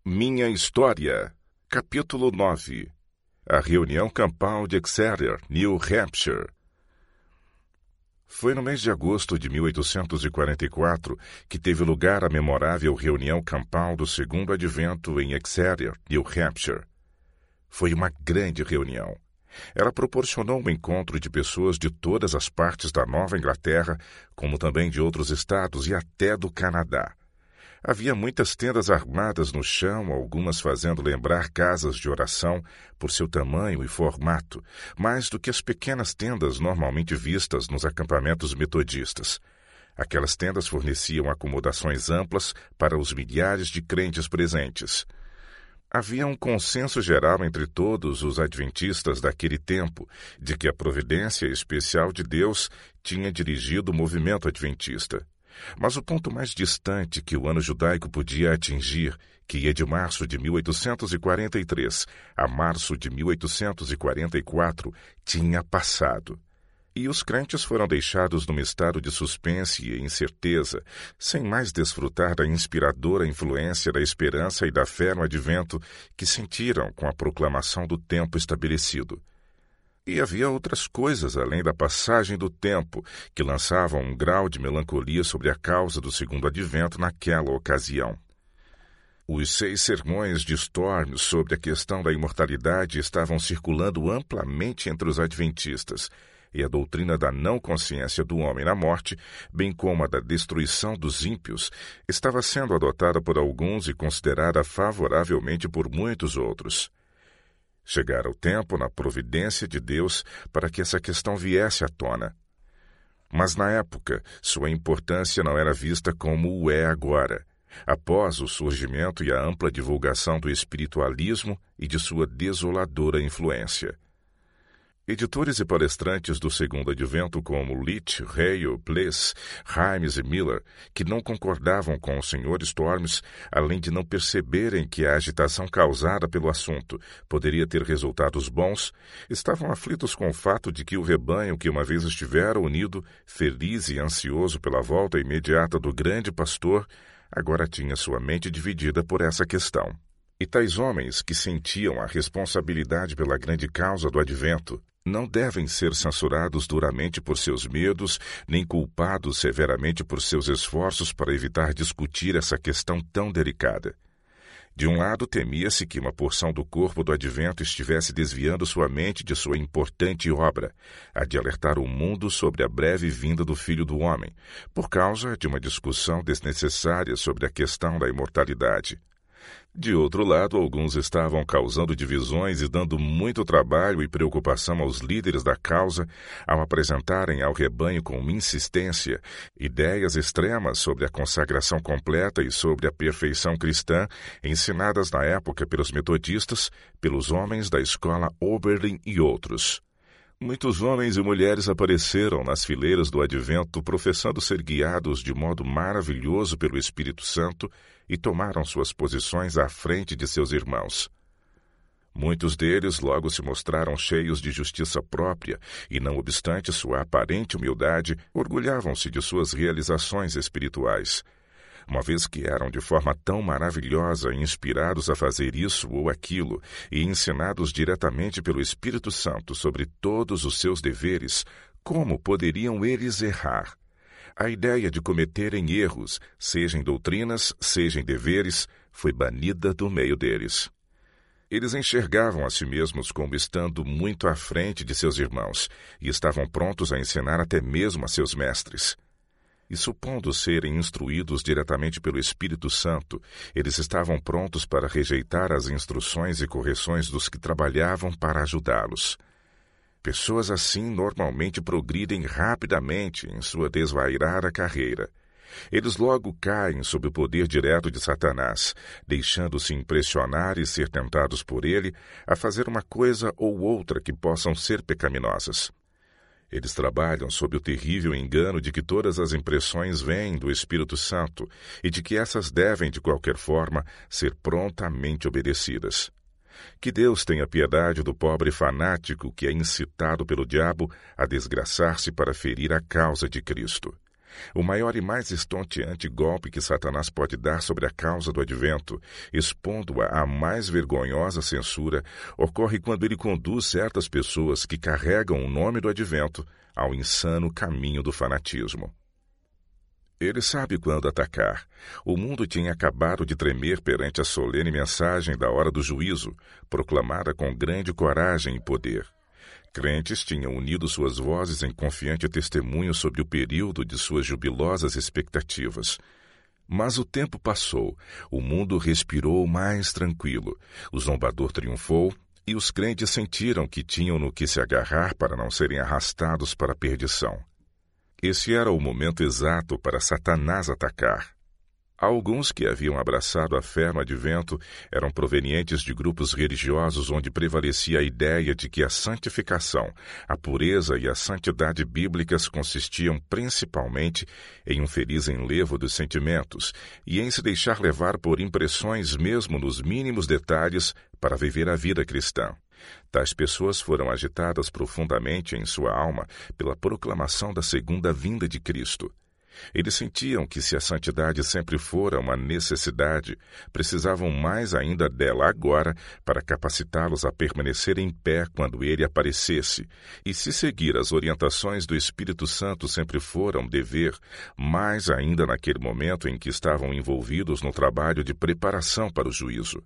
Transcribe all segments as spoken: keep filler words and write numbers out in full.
Minha História, capítulo nove. A reunião campal de Exeter, New Hampshire. Foi no mês de agosto de mil oitocentos e quarenta e quatro que teve lugar a memorável reunião campal do segundo advento em Exeter, New Hampshire. Foi uma grande reunião. Ela proporcionou um encontro de pessoas de todas as partes da Nova Inglaterra, como também de outros estados e até do Canadá. Havia muitas tendas armadas no chão, algumas fazendo lembrar casas de oração por seu tamanho e formato, mais do que as pequenas tendas normalmente vistas nos acampamentos metodistas. Aquelas tendas forneciam acomodações amplas para os milhares de crentes presentes. Havia um consenso geral entre todos os adventistas daquele tempo de que a providência especial de Deus tinha dirigido o movimento adventista. Mas o ponto mais distante que o ano judaico podia atingir, que ia de março de mil oitocentos e quarenta e três a março de mil oitocentos e quarenta e quatro, tinha passado. E os crentes foram deixados num estado de suspense e incerteza, sem mais desfrutar da inspiradora influência da esperança e da fé no advento que sentiram com a proclamação do tempo estabelecido. E havia outras coisas além da passagem do tempo que lançavam um grau de melancolia sobre a causa do segundo advento naquela ocasião. Os seis sermões de Storm sobre a questão da imortalidade estavam circulando amplamente entre os adventistas, e a doutrina da não consciência do homem na morte, bem como a da destruição dos ímpios, estava sendo adotada por alguns e considerada favoravelmente por muitos outros. Chegara o tempo, na providência de Deus, para que essa questão viesse à tona. Mas, na época, sua importância não era vista como o é agora, após o surgimento e a ampla divulgação do espiritualismo e de sua desoladora influência. Editores e palestrantes do segundo advento como Leach, Hale, Bliss, Himes e Miller, que não concordavam com o senhor Storms, além de não perceberem que a agitação causada pelo assunto poderia ter resultados bons, estavam aflitos com o fato de que o rebanho que uma vez estivera unido, feliz e ansioso pela volta imediata do grande pastor, agora tinha sua mente dividida por essa questão. E tais homens que sentiam a responsabilidade pela grande causa do advento não devem ser censurados duramente por seus medos, nem culpados severamente por seus esforços para evitar discutir essa questão tão delicada. De um lado, temia-se que uma porção do corpo do advento estivesse desviando sua mente de sua importante obra, a de alertar o mundo sobre a breve vinda do Filho do Homem, por causa de uma discussão desnecessária sobre a questão da imortalidade. De outro lado, alguns estavam causando divisões e dando muito trabalho e preocupação aos líderes da causa ao apresentarem ao rebanho com insistência ideias extremas sobre a consagração completa e sobre a perfeição cristã ensinadas na época pelos metodistas, pelos homens da escola Oberlin e outros. Muitos homens e mulheres apareceram nas fileiras do advento professando ser guiados de modo maravilhoso pelo Espírito Santo e tomaram suas posições à frente de seus irmãos. Muitos deles logo se mostraram cheios de justiça própria e, não obstante sua aparente humildade, orgulhavam-se de suas realizações espirituais. Uma vez que eram de forma tão maravilhosa inspirados a fazer isso ou aquilo e ensinados diretamente pelo Espírito Santo sobre todos os seus deveres, como poderiam eles errar? A ideia de cometerem erros, seja em doutrinas, seja em deveres, foi banida do meio deles. Eles enxergavam a si mesmos como estando muito à frente de seus irmãos e estavam prontos a ensinar até mesmo a seus mestres. E supondo serem instruídos diretamente pelo Espírito Santo, eles estavam prontos para rejeitar as instruções e correções dos que trabalhavam para ajudá-los. Pessoas assim normalmente progridem rapidamente em sua desvairada carreira. Eles logo caem sob o poder direto de Satanás, deixando-se impressionar e ser tentados por ele a fazer uma coisa ou outra que possam ser pecaminosas. Eles trabalham sob o terrível engano de que todas as impressões vêm do Espírito Santo e de que essas devem, de qualquer forma, ser prontamente obedecidas. Que Deus tenha piedade do pobre fanático que é incitado pelo diabo a desgraçar-se para ferir a causa de Cristo. O maior e mais estonteante golpe que Satanás pode dar sobre a causa do advento, expondo-a à mais vergonhosa censura, ocorre quando ele conduz certas pessoas que carregam o nome do advento ao insano caminho do fanatismo. Ele sabe quando atacar. O mundo tinha acabado de tremer perante a solene mensagem da hora do juízo, proclamada com grande coragem e poder. Crentes tinham unido suas vozes em confiante testemunho sobre o período de suas jubilosas expectativas. Mas o tempo passou, o mundo respirou mais tranquilo, o zombador triunfou e os crentes sentiram que tinham no que se agarrar para não serem arrastados para a perdição. Esse era o momento exato para Satanás atacar. Alguns que haviam abraçado a fé no advento eram provenientes de grupos religiosos onde prevalecia a ideia de que a santificação, a pureza e a santidade bíblicas consistiam principalmente em um feliz enlevo dos sentimentos e em se deixar levar por impressões mesmo nos mínimos detalhes para viver a vida cristã. Tais pessoas foram agitadas profundamente em sua alma pela proclamação da segunda vinda de Cristo. Eles sentiam que, se a santidade sempre fora uma necessidade, precisavam mais ainda dela agora para capacitá-los a permanecer em pé quando ele aparecesse. E se seguir as orientações do Espírito Santo sempre fora um dever, mais ainda naquele momento em que estavam envolvidos no trabalho de preparação para o juízo.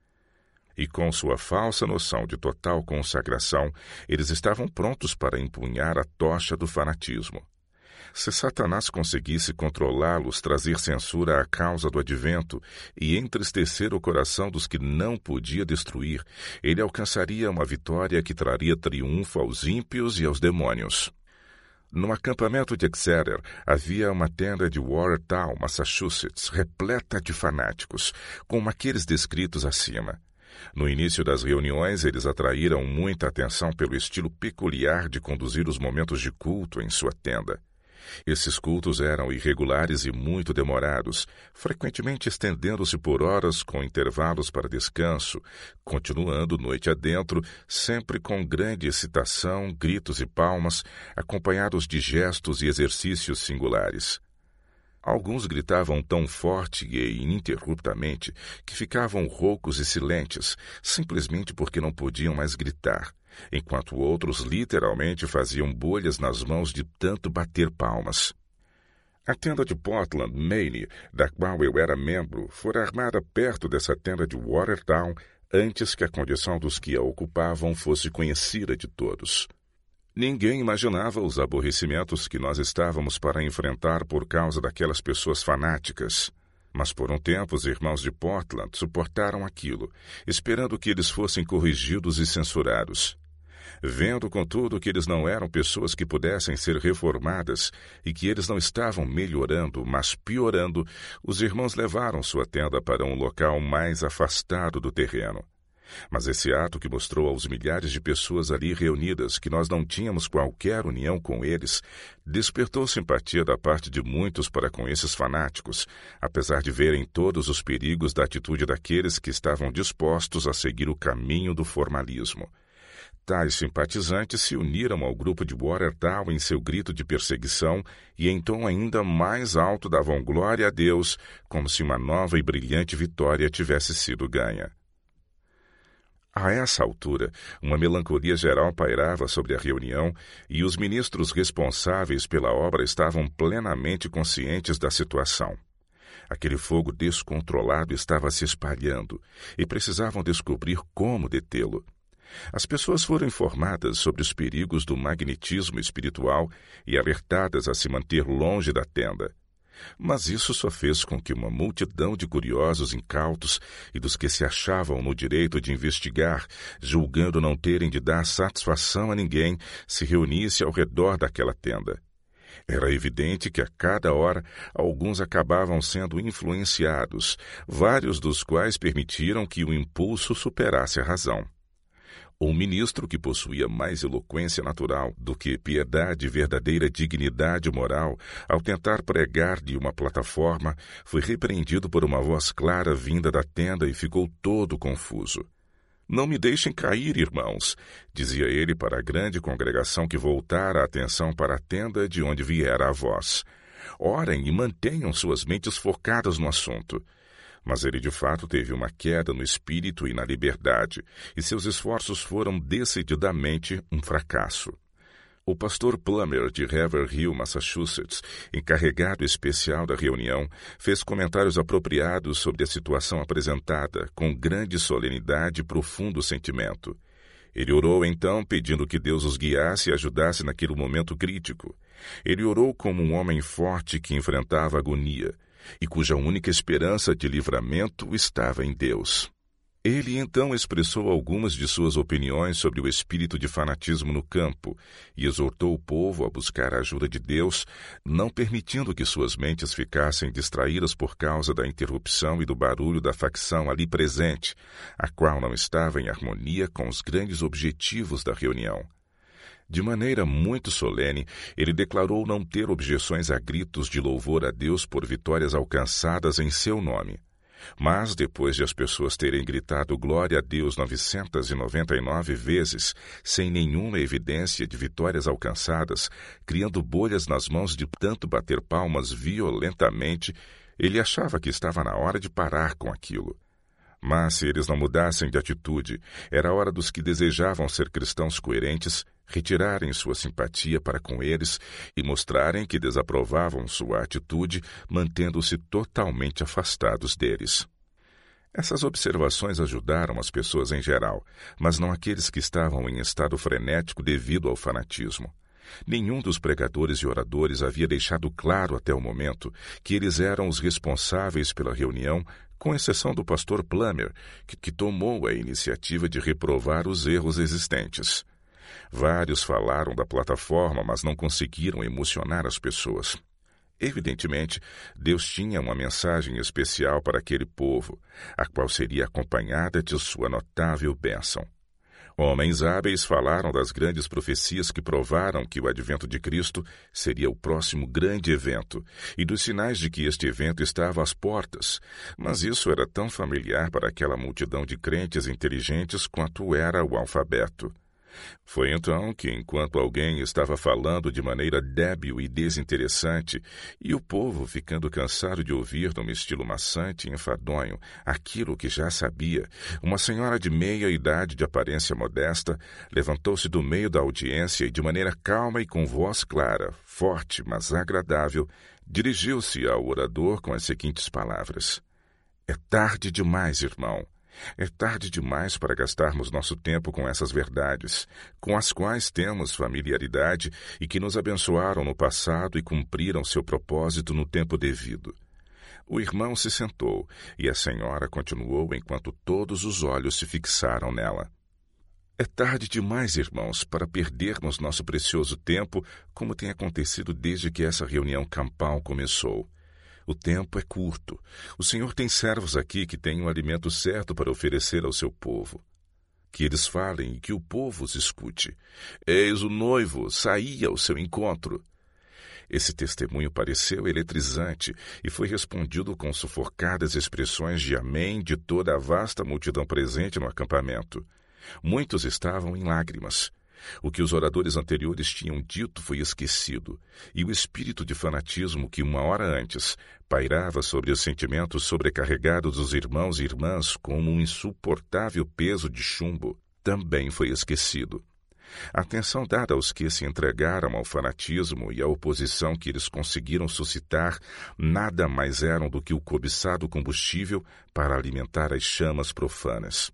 E com sua falsa noção de total consagração, eles estavam prontos para empunhar a tocha do fanatismo. Se Satanás conseguisse controlá-los, trazer censura à causa do advento e entristecer o coração dos que não podia destruir, ele alcançaria uma vitória que traria triunfo aos ímpios e aos demônios. No acampamento de Exeter havia uma tenda de Watertown, Massachusetts, repleta de fanáticos, como aqueles descritos acima. No início das reuniões, eles atraíram muita atenção pelo estilo peculiar de conduzir os momentos de culto em sua tenda. Esses cultos eram irregulares e muito demorados, frequentemente estendendo-se por horas com intervalos para descanso, continuando noite adentro, sempre com grande excitação, gritos e palmas, acompanhados de gestos e exercícios singulares. Alguns gritavam tão forte e ininterruptamente que ficavam roucos e silentes, simplesmente porque não podiam mais gritar, enquanto outros literalmente faziam bolhas nas mãos de tanto bater palmas. A tenda de Portland, Maine, da qual eu era membro, fora armada perto dessa tenda de Watertown antes que a condição dos que a ocupavam fosse conhecida de todos. Ninguém imaginava os aborrecimentos que nós estávamos para enfrentar por causa daquelas pessoas fanáticas. Mas por um tempo os irmãos de Portland suportaram aquilo, esperando que eles fossem corrigidos e censurados. Vendo, contudo, que eles não eram pessoas que pudessem ser reformadas e que eles não estavam melhorando, mas piorando, os irmãos levaram sua tenda para um local mais afastado do terreno. Mas esse ato que mostrou aos milhares de pessoas ali reunidas que nós não tínhamos qualquer união com eles, despertou simpatia da parte de muitos para com esses fanáticos, apesar de verem todos os perigos da atitude daqueles que estavam dispostos a seguir o caminho do formalismo. Tais simpatizantes se uniram ao grupo de Watertown em seu grito de perseguição e em tom ainda mais alto davam glória a Deus, como se uma nova e brilhante vitória tivesse sido ganha. A essa altura, uma melancolia geral pairava sobre a reunião e os ministros responsáveis pela obra estavam plenamente conscientes da situação. Aquele fogo descontrolado estava se espalhando e precisavam descobrir como detê-lo. As pessoas foram informadas sobre os perigos do magnetismo espiritual e alertadas a se manter longe da tenda. Mas isso só fez com que uma multidão de curiosos incautos e dos que se achavam no direito de investigar, julgando não terem de dar satisfação a ninguém, se reunisse ao redor daquela tenda. Era evidente que a cada hora alguns acabavam sendo influenciados, vários dos quais permitiram que o impulso superasse a razão. Um ministro que possuía mais eloquência natural do que piedade e verdadeira dignidade moral, ao tentar pregar de uma plataforma, foi repreendido por uma voz clara vinda da tenda e ficou todo confuso. "Não me deixem cair, irmãos", dizia ele para a grande congregação que voltara a atenção para a tenda de onde viera a voz. Orem e mantenham suas mentes focadas no assunto. Mas ele de fato teve uma queda no espírito e na liberdade, e seus esforços foram decididamente um fracasso. O pastor Plummer, de Haverhill, Massachusetts, encarregado especial da reunião, fez comentários apropriados sobre a situação apresentada, com grande solenidade e profundo sentimento. Ele orou então pedindo que Deus os guiasse e ajudasse naquele momento crítico. Ele orou como um homem forte que enfrentava agonia, e cuja única esperança de livramento estava em Deus. Ele então expressou algumas de suas opiniões sobre o espírito de fanatismo no campo e exortou o povo a buscar a ajuda de Deus, não permitindo que suas mentes ficassem distraídas por causa da interrupção e do barulho da facção ali presente, a qual não estava em harmonia com os grandes objetivos da reunião. De maneira muito solene, ele declarou não ter objeções a gritos de louvor a Deus por vitórias alcançadas em seu nome. Mas, depois de as pessoas terem gritado glória a Deus novecentas e noventa e nove vezes, sem nenhuma evidência de vitórias alcançadas, criando bolhas nas mãos de tanto bater palmas violentamente, ele achava que estava na hora de parar com aquilo. Mas, se eles não mudassem de atitude, era hora dos que desejavam ser cristãos coerentes retirarem sua simpatia para com eles e mostrarem que desaprovavam sua atitude, mantendo-se totalmente afastados deles. Essas observações ajudaram as pessoas em geral, mas não aqueles que estavam em estado frenético devido ao fanatismo. Nenhum dos pregadores e oradores havia deixado claro até o momento que eles eram os responsáveis pela reunião, com exceção do pastor Plummer, que, que tomou a iniciativa de reprovar os erros existentes. Vários falaram da plataforma, mas não conseguiram emocionar as pessoas. Evidentemente, Deus tinha uma mensagem especial para aquele povo, a qual seria acompanhada de sua notável bênção. Homens hábeis falaram das grandes profecias que provaram que o advento de Cristo seria o próximo grande evento e dos sinais de que este evento estava às portas, mas isso era tão familiar para aquela multidão de crentes inteligentes quanto era o alfabeto. Foi então que, enquanto alguém estava falando de maneira débil e desinteressante, e o povo ficando cansado de ouvir num estilo maçante e enfadonho aquilo que já sabia, uma senhora de meia idade de aparência modesta levantou-se do meio da audiência e, de maneira calma e com voz clara, forte, mas agradável, dirigiu-se ao orador com as seguintes palavras: "É tarde demais, irmão. É tarde demais para gastarmos nosso tempo com essas verdades, com as quais temos familiaridade e que nos abençoaram no passado e cumpriram seu propósito no tempo devido." O irmão se sentou e a senhora continuou enquanto todos os olhos se fixaram nela. "É tarde demais, irmãos, para perdermos nosso precioso tempo, como tem acontecido desde que essa reunião campal começou. O tempo é curto. O Senhor tem servos aqui que têm o alimento certo para oferecer ao seu povo. Que eles falem e que o povo os escute. Eis o noivo, saí ao seu encontro." Esse testemunho pareceu eletrizante e foi respondido com sufocadas expressões de amém de toda a vasta multidão presente no acampamento. Muitos estavam em lágrimas. O que os oradores anteriores tinham dito foi esquecido, e o espírito de fanatismo que uma hora antes pairava sobre os sentimentos sobrecarregados dos irmãos e irmãs como um insuportável peso de chumbo também foi esquecido. A atenção dada aos que se entregaram ao fanatismo e à oposição que eles conseguiram suscitar nada mais eram do que o cobiçado combustível para alimentar as chamas profanas.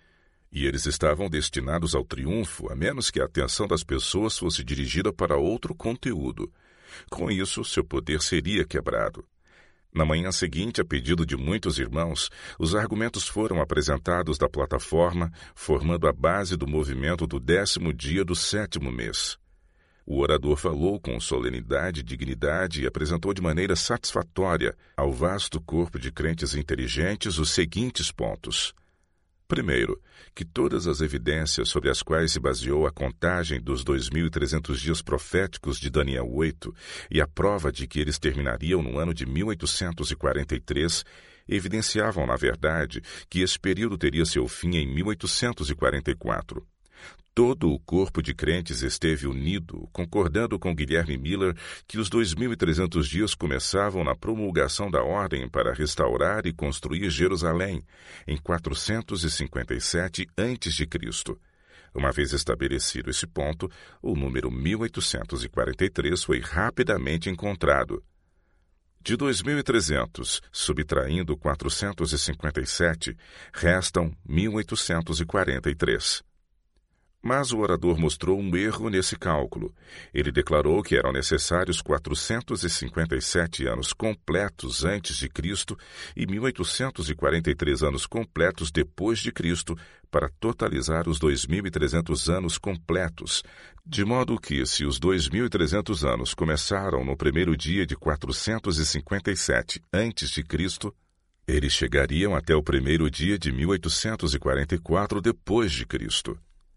E eles estavam destinados ao triunfo, a menos que a atenção das pessoas fosse dirigida para outro conteúdo. Com isso, seu poder seria quebrado. Na manhã seguinte, a pedido de muitos irmãos, os argumentos foram apresentados da plataforma, formando a base do movimento do décimo dia do sétimo mês. O orador falou com solenidade e dignidade e apresentou de maneira satisfatória ao vasto corpo de crentes inteligentes os seguintes pontos. Primeiro, que todas as evidências sobre as quais se baseou a contagem dos dois mil e trezentos dias proféticos de Daniel oito e a prova de que eles terminariam no ano de mil oitocentos e quarenta e três evidenciavam, na verdade, que esse período teria seu fim em mil oitocentos e quarenta e quatro. Todo o corpo de crentes esteve unido, concordando com Guilherme Miller que os dois mil e trezentos dias começavam na promulgação da ordem para restaurar e construir Jerusalém, em quatrocentos e cinquenta e sete antes de Cristo. Uma vez estabelecido esse ponto, o número mil oitocentos e quarenta e três foi rapidamente encontrado. De dois mil e trezentos, subtraindo quatrocentos e cinquenta e sete, restam mil oitocentos e quarenta e três. Mas o orador mostrou um erro nesse cálculo. Ele declarou que eram necessários quatrocentos e cinquenta e sete anos completos antes de Cristo e mil oitocentos e quarenta e três anos completos depois de Cristo para totalizar os dois mil e trezentos anos completos, de modo que, se os dois mil e trezentos anos começaram no primeiro dia de quatrocentos e cinquenta e sete antes de Cristo, eles chegariam até o primeiro dia de mil oitocentos e quarenta e quatro depois de Cristo.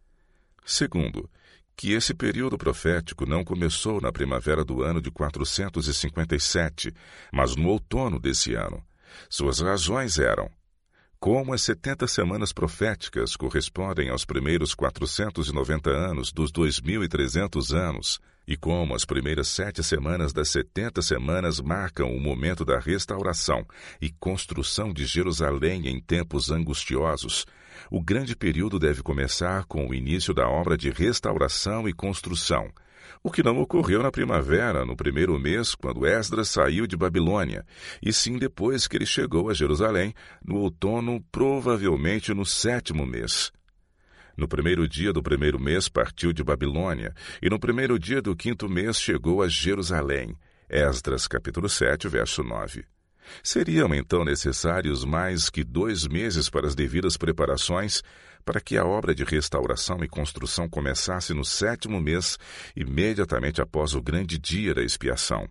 Segundo, que esse período profético não começou na primavera do ano de quatrocentos e cinquenta e sete, mas no outono desse ano. Suas razões eram: como as setenta semanas proféticas correspondem aos primeiros quatrocentos e noventa anos dos dois mil e trezentos anos, e como as primeiras sete semanas das setenta semanas marcam o momento da restauração e construção de Jerusalém em tempos angustiosos, o grande período deve começar com o início da obra de restauração e construção, o que não ocorreu na primavera, no primeiro mês, quando Esdras saiu de Babilônia, e sim depois que ele chegou a Jerusalém, no outono, provavelmente no sétimo mês. No primeiro dia do primeiro mês partiu de Babilônia, e no primeiro dia do quinto mês chegou a Jerusalém. Esdras, capítulo sete, verso nove. Seriam então necessários mais que dois meses para as devidas preparações, para que a obra de restauração e construção começasse no sétimo mês, imediatamente após o grande dia da expiação.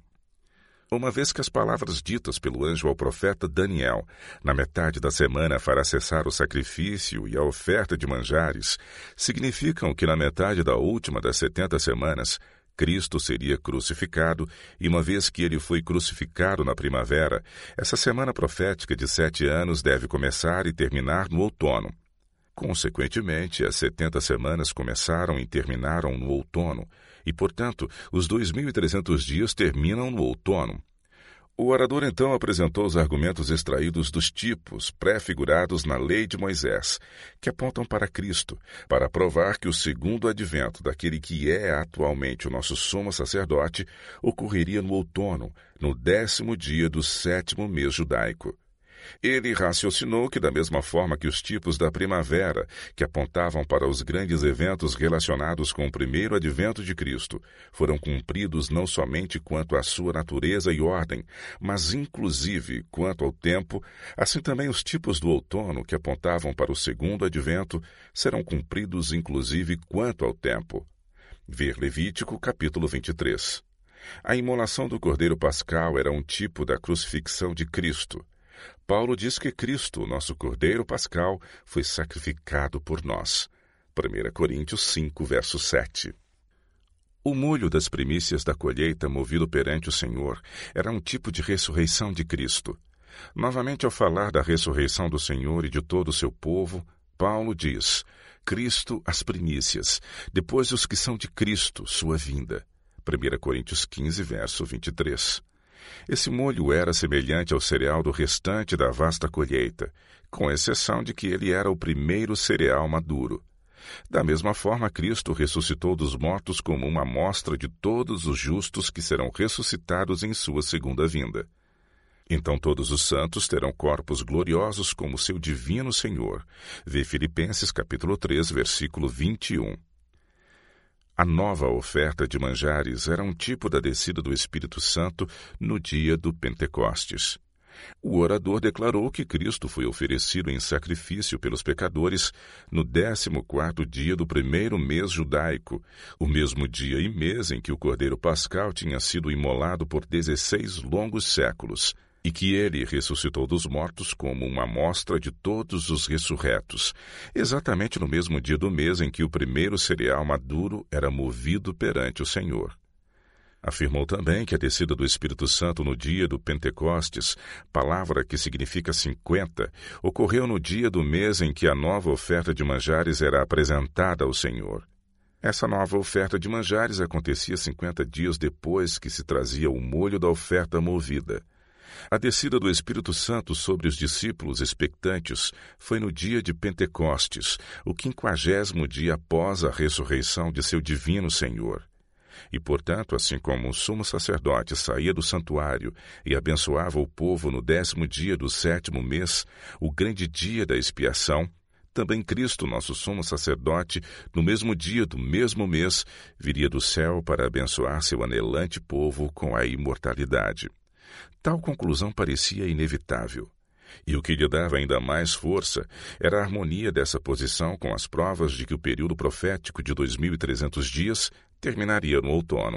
Uma vez que as palavras ditas pelo anjo ao profeta Daniel, na metade da semana fará cessar o sacrifício e a oferta de manjares, significam que na metade da última das setenta semanas, Cristo seria crucificado, e uma vez que ele foi crucificado na primavera, essa semana profética de sete anos deve começar e terminar no outono. Consequentemente, as setenta semanas começaram e terminaram no outono, e, portanto, os dois mil e trezentos dias terminam no outono. O orador então apresentou os argumentos extraídos dos tipos pré-figurados na lei de Moisés, que apontam para Cristo, para provar que o segundo advento daquele que é atualmente o nosso sumo sacerdote ocorreria no outono, no décimo dia do sétimo mês judaico. Ele raciocinou que, da mesma forma que os tipos da primavera, que apontavam para os grandes eventos relacionados com o primeiro advento de Cristo, foram cumpridos não somente quanto à sua natureza e ordem, mas inclusive quanto ao tempo, assim também os tipos do outono, que apontavam para o segundo advento, serão cumpridos inclusive quanto ao tempo. Ver Levítico, capítulo vinte e três. A imolação do Cordeiro Pascal era um tipo da crucifixão de Cristo. Paulo diz que Cristo, nosso Cordeiro Pascal, foi sacrificado por nós. primeira Coríntios cinco, verso sete. O molho das primícias da colheita movido perante o Senhor era um tipo de ressurreição de Cristo. Novamente, ao falar da ressurreição do Senhor e de todo o seu povo, Paulo diz: Cristo as primícias, depois os que são de Cristo, sua vinda. primeira Coríntios quinze, verso vinte e três. Esse molho era semelhante ao cereal do restante da vasta colheita, com exceção de que ele era o primeiro cereal maduro. Da mesma forma, Cristo ressuscitou dos mortos como uma amostra de todos os justos que serão ressuscitados em sua segunda vinda. Então todos os santos terão corpos gloriosos como seu divino Senhor. Vê Filipenses capítulo três, versículo vinte e um. A nova oferta de manjares era um tipo da descida do Espírito Santo no dia do Pentecostes. O orador declarou que Cristo foi oferecido em sacrifício pelos pecadores no décimo quarto dia do primeiro mês judaico, o mesmo dia e mês em que o Cordeiro Pascal tinha sido imolado por dezesseis longos séculos, e que ele ressuscitou dos mortos como uma amostra de todos os ressurretos, exatamente no mesmo dia do mês em que o primeiro cereal maduro era movido perante o Senhor. Afirmou também que a descida do Espírito Santo no dia do Pentecostes, palavra que significa cinquenta, ocorreu no dia do mês em que a nova oferta de manjares era apresentada ao Senhor. Essa nova oferta de manjares acontecia cinquenta dias depois que se trazia o molho da oferta movida. A descida do Espírito Santo sobre os discípulos expectantes foi no dia de Pentecostes, o quinquagésimo dia após a ressurreição de seu divino Senhor. E, portanto, assim como o sumo sacerdote saía do santuário e abençoava o povo no décimo dia do sétimo mês, o grande dia da expiação, também Cristo, nosso sumo sacerdote, no mesmo dia do mesmo mês, viria do céu para abençoar seu anelante povo com a imortalidade. Tal conclusão parecia inevitável. E o que lhe dava ainda mais força era a harmonia dessa posição com as provas de que o período profético de dois mil e trezentos dias terminaria no outono.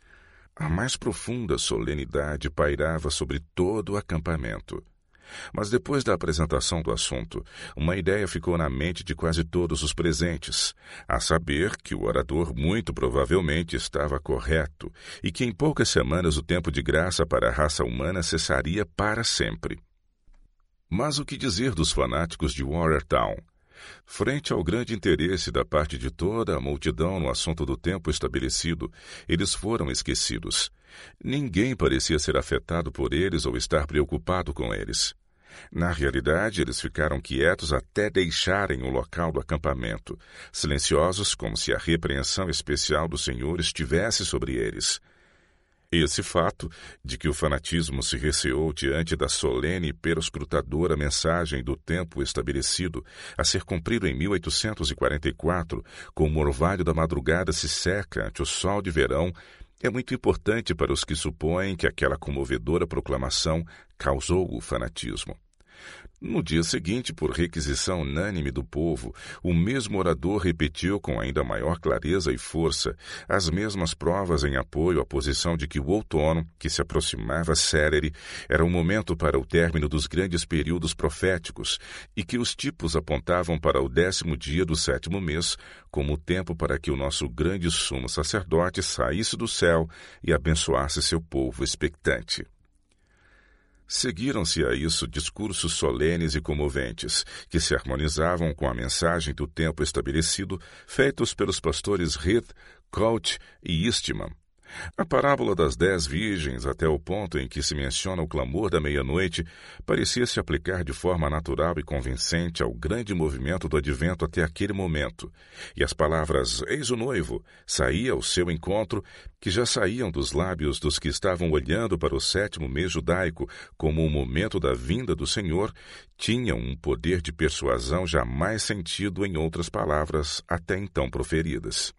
A mais profunda solenidade pairava sobre todo o acampamento. Mas depois da apresentação do assunto, uma ideia ficou na mente de quase todos os presentes, a saber que o orador muito provavelmente estava correto e que em poucas semanas o tempo de graça para a raça humana cessaria para sempre. Mas o que dizer dos fanáticos de Watertown? Frente ao grande interesse da parte de toda a multidão no assunto do tempo estabelecido, eles foram esquecidos. Ninguém parecia ser afetado por eles ou estar preocupado com eles. Na realidade, eles ficaram quietos até deixarem o local do acampamento, silenciosos como se a repreensão especial do Senhor estivesse sobre eles. Esse fato, de que o fanatismo se receou diante da solene e perscrutadora mensagem do tempo estabelecido, a ser cumprido em mil oitocentos e quarenta e quatro, como o orvalho da madrugada se seca ante o sol de verão, é muito importante para os que supõem que aquela comovedora proclamação causou o fanatismo. No dia seguinte, por requisição unânime do povo, o mesmo orador repetiu com ainda maior clareza e força as mesmas provas em apoio à posição de que o outono, que se aproximava célere, era o momento para o término dos grandes períodos proféticos e que os tipos apontavam para o décimo dia do sétimo mês como o tempo para que o nosso grande sumo sacerdote saísse do céu e abençoasse seu povo expectante. Seguiram-se a isso discursos solenes e comoventes, que se harmonizavam com a mensagem do tempo estabelecido, feitos pelos pastores Heath, Crouch e Eastman. A parábola das dez virgens, até o ponto em que se menciona o clamor da meia-noite, parecia se aplicar de forma natural e convincente ao grande movimento do advento até aquele momento, e as palavras "Eis o noivo" saía ao seu encontro, que já saíam dos lábios dos que estavam olhando para o sétimo mês judaico como o momento da vinda do Senhor, tinham um poder de persuasão jamais sentido em outras palavras até então proferidas.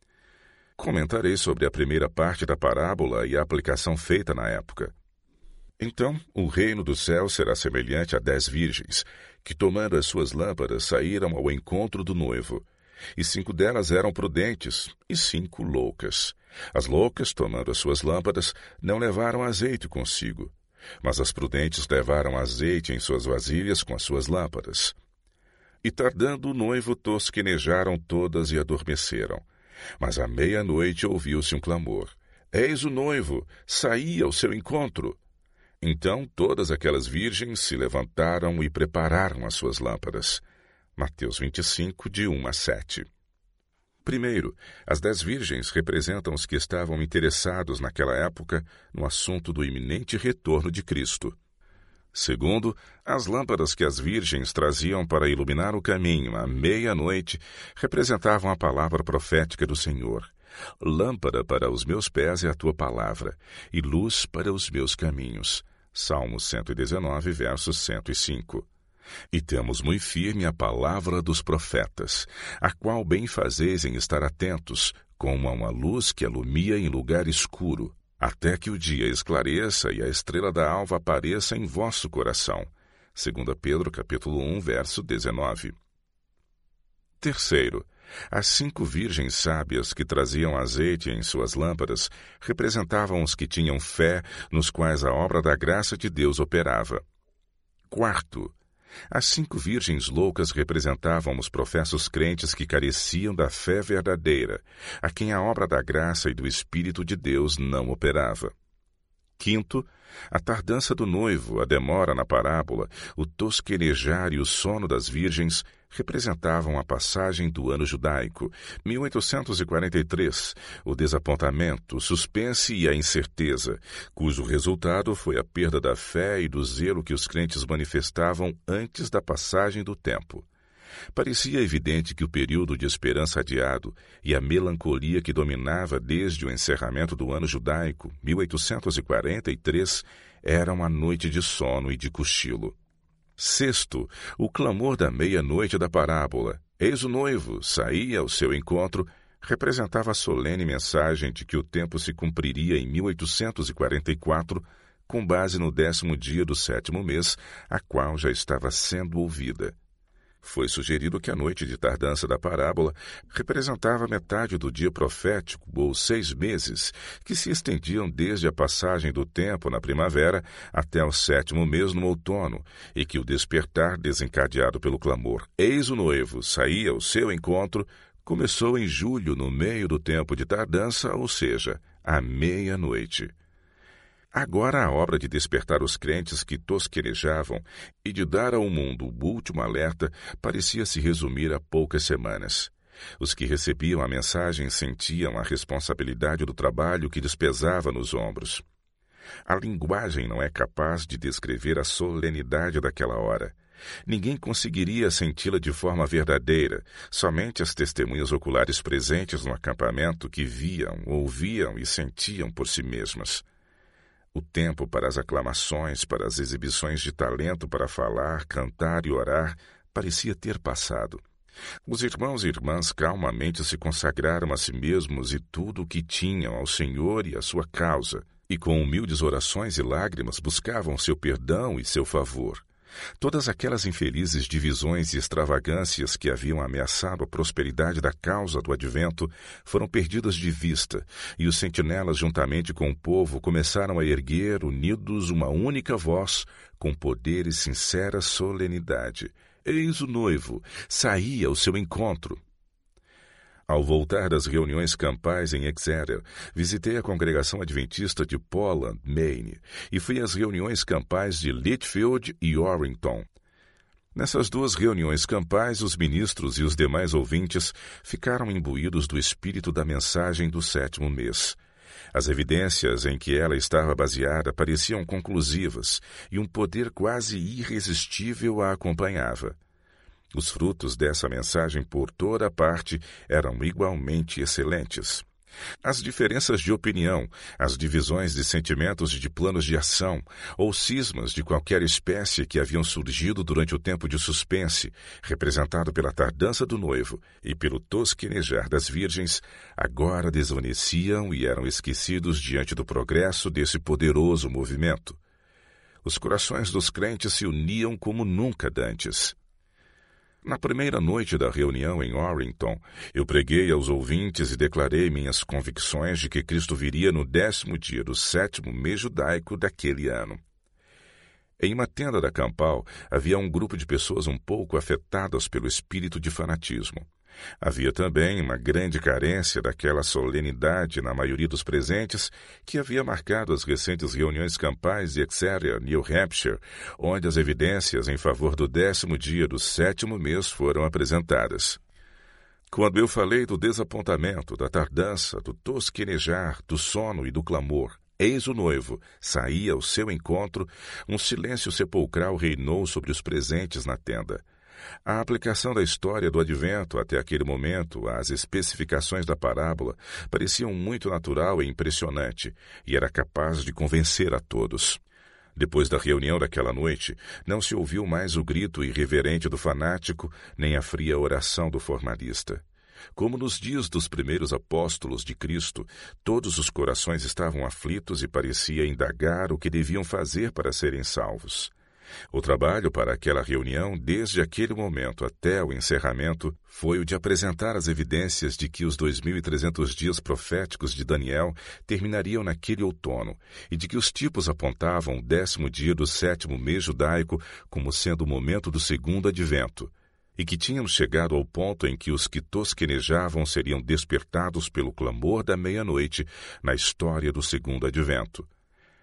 Comentarei sobre a primeira parte da parábola e a aplicação feita na época. Então, o reino do céu será semelhante a dez virgens, que tomando as suas lâmpadas saíram ao encontro do noivo. E cinco delas eram prudentes, e cinco loucas. As loucas, tomando as suas lâmpadas, não levaram azeite consigo, mas as prudentes levaram azeite em suas vasilhas com as suas lâmpadas. E tardando o noivo, tosquenejaram todas e adormeceram. Mas à meia-noite ouviu-se um clamor: "Eis o noivo, saí ao seu encontro." Então todas aquelas virgens se levantaram e prepararam as suas lâmpadas. Mateus vinte e cinco, de um a sete. Primeiro, as dez virgens representam os que estavam interessados naquela época no assunto do iminente retorno de Cristo. Segundo, as lâmpadas que as virgens traziam para iluminar o caminho à meia-noite representavam a palavra profética do Senhor. Lâmpada para os meus pés é a tua palavra, e luz para os meus caminhos. Salmo cento e dezenove, verso cento e cinco. E temos muito firme a palavra dos profetas, a qual bem fazeis em estar atentos, como a uma luz que alumia em lugar escuro, até que o dia esclareça e a estrela da alva apareça em vosso coração. Segunda Pedro, capítulo um, verso dezenove. Terceiro, as cinco virgens sábias que traziam azeite em suas lâmpadas representavam os que tinham fé, nos quais a obra da graça de Deus operava. Quarto, as cinco virgens loucas representavam os professos crentes que careciam da fé verdadeira, a quem a obra da graça e do Espírito de Deus não operava. Quinto, a tardança do noivo, a demora na parábola, o tosquenejar e o sono das virgens representavam a passagem do ano judaico, mil oitocentos e quarenta e três, o desapontamento, o suspense e a incerteza, cujo resultado foi a perda da fé e do zelo que os crentes manifestavam antes da passagem do tempo. Parecia evidente que o período de esperança adiado e a melancolia que dominava desde o encerramento do ano judaico, mil oitocentos e quarenta e três, eram a noite de sono e de cochilo. Sexto, o clamor da meia-noite da parábola, eis o noivo, saía ao seu encontro, representava a solene mensagem de que o tempo se cumpriria em mil oitocentos e quarenta e quatro, com base no décimo dia do sétimo mês, a qual já estava sendo ouvida. Foi sugerido que a noite de tardança da parábola representava metade do dia profético, ou seis meses, que se estendiam desde a passagem do tempo na primavera até o sétimo mês no outono, e que o despertar desencadeado pelo clamor "Eis o noivo, saía ao seu encontro", começou em julho, no meio do tempo de tardança, ou seja, à meia-noite. Agora a obra de despertar os crentes que tosquenejavam e de dar ao mundo o último alerta parecia se resumir a poucas semanas. Os que recebiam a mensagem sentiam a responsabilidade do trabalho que lhes pesava nos ombros. A linguagem não é capaz de descrever a solenidade daquela hora. Ninguém conseguiria senti-la de forma verdadeira, somente as testemunhas oculares presentes no acampamento que viam, ouviam e sentiam por si mesmas. O tempo para as aclamações, para as exibições de talento para falar, cantar e orar, parecia ter passado. Os irmãos e irmãs calmamente se consagraram a si mesmos e tudo o que tinham ao Senhor e à sua causa, e com humildes orações e lágrimas buscavam seu perdão e seu favor. Todas aquelas infelizes divisões e extravagâncias que haviam ameaçado a prosperidade da causa do advento foram perdidas de vista, e os sentinelas, juntamente com o povo, começaram a erguer, unidos, uma única voz, com poder e sincera solenidade. Eis o noivo, saía ao seu encontro. Ao voltar das reuniões campais em Exeter, visitei a congregação adventista de Portland, Maine, e fui às reuniões campais de Litchfield e Warrington. Nessas duas reuniões campais, os ministros e os demais ouvintes ficaram imbuídos do espírito da mensagem do sétimo mês. As evidências em que ela estava baseada pareciam conclusivas, e um poder quase irresistível a acompanhava. Os frutos dessa mensagem por toda parte eram igualmente excelentes. As diferenças de opinião, as divisões de sentimentos e de planos de ação, ou cismas de qualquer espécie que haviam surgido durante o tempo de suspense, representado pela tardança do noivo e pelo tosquenejar das virgens, agora desvaneciam e eram esquecidos diante do progresso desse poderoso movimento. Os corações dos crentes se uniam como nunca dantes. Na primeira noite da reunião em Warrington, eu preguei aos ouvintes e declarei minhas convicções de que Cristo viria no décimo dia do sétimo mês judaico daquele ano. Em uma tenda da campal, havia um grupo de pessoas um pouco afetadas pelo espírito de fanatismo. Havia também uma grande carência daquela solenidade na maioria dos presentes que havia marcado as recentes reuniões campais de Exeter, New Hampshire, onde as evidências em favor do décimo dia do sétimo mês foram apresentadas. Quando eu falei do desapontamento, da tardança, do tosquenejar, do sono e do clamor, eis o noivo, saía ao seu encontro, um silêncio sepulcral reinou sobre os presentes na tenda. A aplicação da história do advento até aquele momento às especificações da parábola pareciam muito natural e impressionante, e era capaz de convencer a todos. Depois da reunião daquela noite, não se ouviu mais o grito irreverente do fanático, nem a fria oração do formalista. Como nos dias dos primeiros apóstolos de Cristo, todos os corações estavam aflitos e parecia indagar o que deviam fazer para serem salvos. O trabalho para aquela reunião, desde aquele momento até o encerramento, foi o de apresentar as evidências de que os dois mil e trezentos dias proféticos de Daniel terminariam naquele outono e de que os tipos apontavam o décimo dia do sétimo mês judaico como sendo o momento do segundo advento, e que tínhamos chegado ao ponto em que os que tosquenejavam seriam despertados pelo clamor da meia-noite na história do segundo advento.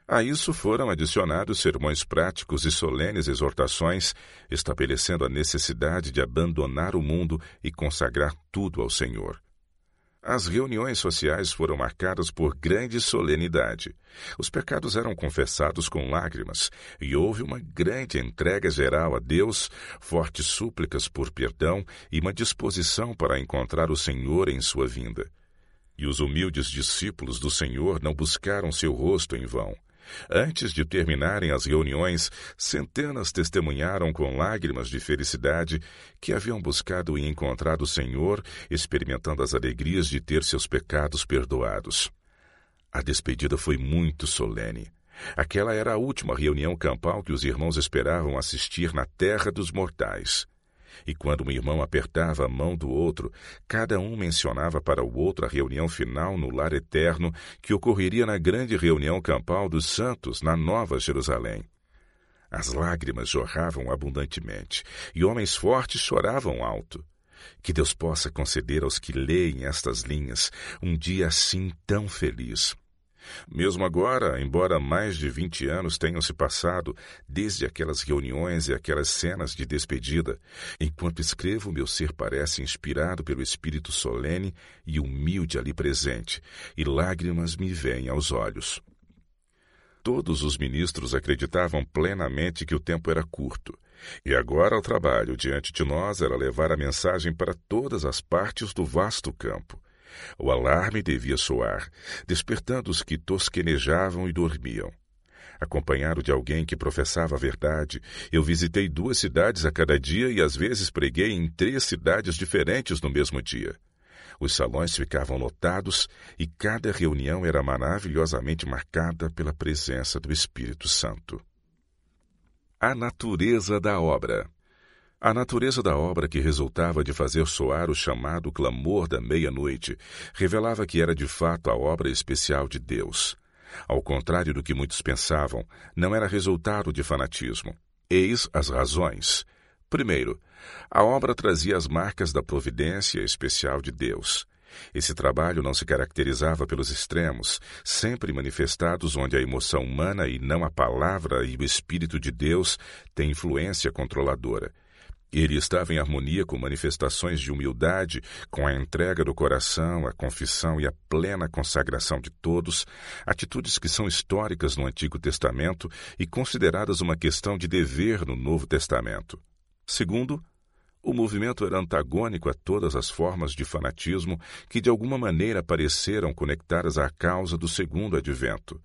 A isso foram adicionados sermões práticos e solenes exortações, estabelecendo a necessidade de abandonar o mundo e consagrar tudo ao Senhor. As reuniões sociais foram marcadas por grande solenidade. Os pecados eram confessados com lágrimas, e houve uma grande entrega geral a Deus, fortes súplicas por perdão e uma disposição para encontrar o Senhor em sua vinda. E os humildes discípulos do Senhor não buscaram seu rosto em vão. Antes de terminarem as reuniões, centenas testemunharam com lágrimas de felicidade que haviam buscado e encontrado o Senhor, experimentando as alegrias de ter seus pecados perdoados. A despedida foi muito solene. Aquela era a última reunião campal que os irmãos esperavam assistir na terra dos mortais. E quando um irmão apertava a mão do outro, cada um mencionava para o outro a reunião final no lar eterno que ocorreria na grande reunião campal dos santos na Nova Jerusalém. As lágrimas jorravam abundantemente, e homens fortes choravam alto. Que Deus possa conceder aos que leem estas linhas um dia assim tão feliz. Mesmo agora, embora mais de vinte anos tenham se passado desde aquelas reuniões e aquelas cenas de despedida, enquanto escrevo, meu ser parece inspirado pelo espírito solene e humilde ali presente, e lágrimas me vêm aos olhos. Todos os ministros acreditavam plenamente que o tempo era curto, e agora o trabalho diante de nós era levar a mensagem para todas as partes do vasto campo. O alarme devia soar, despertando os que tosquenejavam e dormiam. Acompanhado de alguém que professava a verdade, eu visitei duas cidades a cada dia e às vezes preguei em três cidades diferentes no mesmo dia. Os salões ficavam lotados e cada reunião era maravilhosamente marcada pela presença do Espírito Santo. A natureza da obra. A natureza da obra, que resultava de fazer soar o chamado clamor da meia-noite, revelava que era de fato a obra especial de Deus. Ao contrário do que muitos pensavam, não era resultado de fanatismo. Eis as razões. Primeiro, a obra trazia as marcas da providência especial de Deus. Esse trabalho não se caracterizava pelos extremos, sempre manifestados onde a emoção humana e não a palavra e o Espírito de Deus têm influência controladora. Ele estava em harmonia com manifestações de humildade, com a entrega do coração, a confissão e a plena consagração de todos, atitudes que são históricas no Antigo Testamento e consideradas uma questão de dever no Novo Testamento. Segundo, o movimento era antagônico a todas as formas de fanatismo que de alguma maneira pareceram conectadas à causa do segundo advento.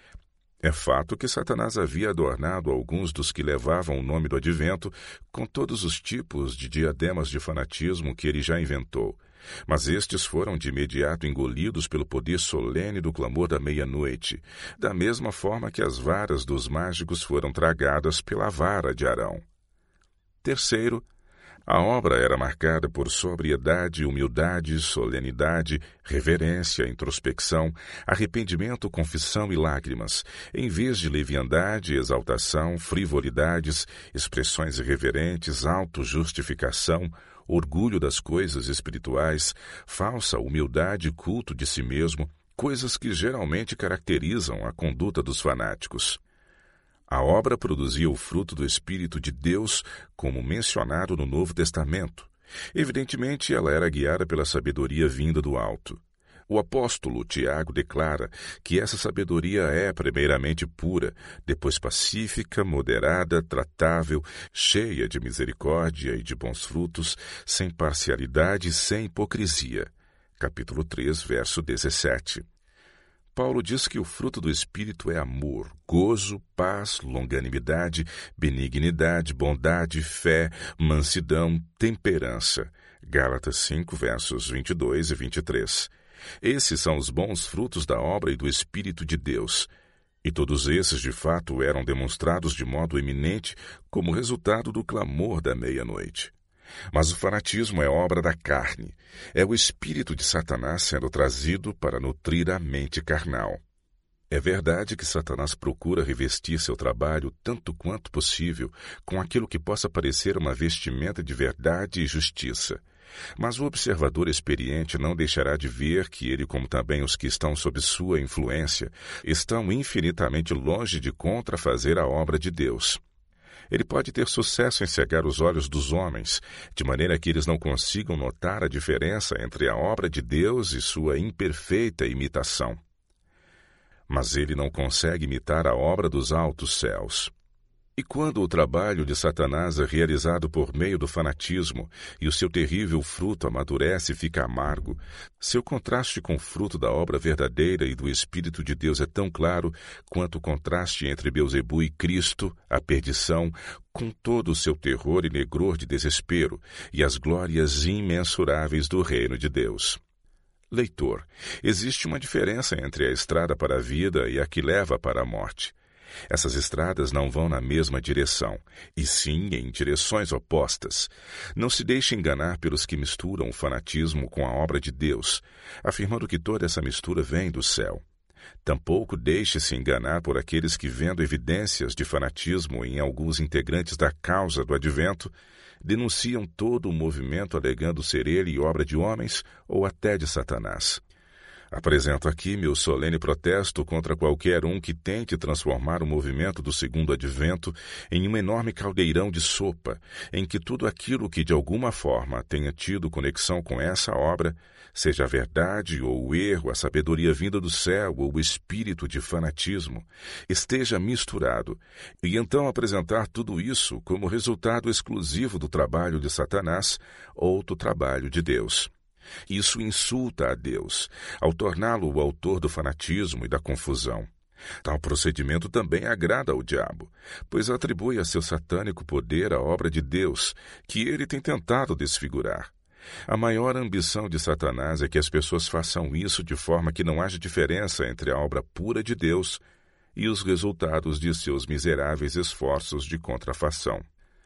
É fato que Satanás havia adornado alguns dos que levavam o nome do advento com todos os tipos de diademas de fanatismo que ele já inventou, mas estes foram de imediato engolidos pelo poder solene do clamor da meia-noite, da mesma forma que as varas dos mágicos foram tragadas pela vara de Arão. Terceiro, a obra era marcada por sobriedade, humildade, solenidade, reverência, introspecção, arrependimento, confissão e lágrimas, em vez de leviandade, exaltação, frivolidades, expressões irreverentes, autojustificação, orgulho das coisas espirituais, falsa humildade e culto de si mesmo, coisas que geralmente caracterizam a conduta dos fanáticos. A obra produzia o fruto do Espírito de Deus, como mencionado no Novo Testamento. Evidentemente, ela era guiada pela sabedoria vinda do alto. O apóstolo Tiago declara que essa sabedoria é primeiramente pura, depois pacífica, moderada, tratável, cheia de misericórdia e de bons frutos, sem parcialidade e sem hipocrisia. Capítulo três, verso dezessete. Paulo diz que o fruto do Espírito é amor, gozo, paz, longanimidade, benignidade, bondade, fé, mansidão, temperança. Gálatas cinco, versos vinte e dois e vinte e três. Esses são os bons frutos da obra e do Espírito de Deus. E todos esses, de fato, eram demonstrados de modo eminente como resultado do clamor da meia-noite. Mas o fanatismo é obra da carne. É o espírito de Satanás sendo trazido para nutrir a mente carnal. É verdade que Satanás procura revestir seu trabalho tanto quanto possível com aquilo que possa parecer uma vestimenta de verdade e justiça. mas o observador experiente não deixará de ver que ele, como também os que estão sob sua influência, estão infinitamente longe de contrafazer a obra de Deus. Ele pode ter sucesso em cegar os olhos dos homens, de maneira que eles não consigam notar a diferença entre a obra de Deus e sua imperfeita imitação. Mas ele não consegue imitar a obra dos altos céus. E quando o trabalho de Satanás é realizado por meio do fanatismo e o seu terrível fruto amadurece e fica amargo, seu contraste com o fruto da obra verdadeira e do Espírito de Deus é tão claro quanto o contraste entre Beelzebu e Cristo, a perdição, com todo o seu terror e negror de desespero e as glórias imensuráveis do reino de Deus. Leitor, existe uma diferença entre a estrada para a vida e a que leva para a morte. Essas estradas não vão na mesma direção, e sim em direções opostas. Não se deixe enganar pelos que misturam o fanatismo com a obra de Deus, afirmando que toda essa mistura vem do céu. Tampouco deixe-se enganar por aqueles que, vendo evidências de fanatismo em alguns integrantes da causa do advento, denunciam todo o movimento alegando ser ele obra de homens ou até de Satanás. Apresento aqui meu solene protesto contra qualquer um que tente transformar o movimento do segundo advento em um enorme caldeirão de sopa, em que tudo aquilo que de alguma forma tenha tido conexão com essa obra, seja a verdade ou o erro, a sabedoria vinda do céu ou o espírito de fanatismo, esteja misturado, e então apresentar tudo isso como resultado exclusivo do trabalho de Satanás ou do trabalho de Deus. Isso insulta a Deus, ao torná-lo o autor do fanatismo e da confusão. Tal procedimento também agrada ao diabo, pois atribui a seu satânico poder a obra de Deus, que ele tem tentado desfigurar. A maior ambição de Satanás é que as pessoas façam isso de forma que não haja diferença entre a obra pura de Deus e os resultados de seus miseráveis esforços de contrafação.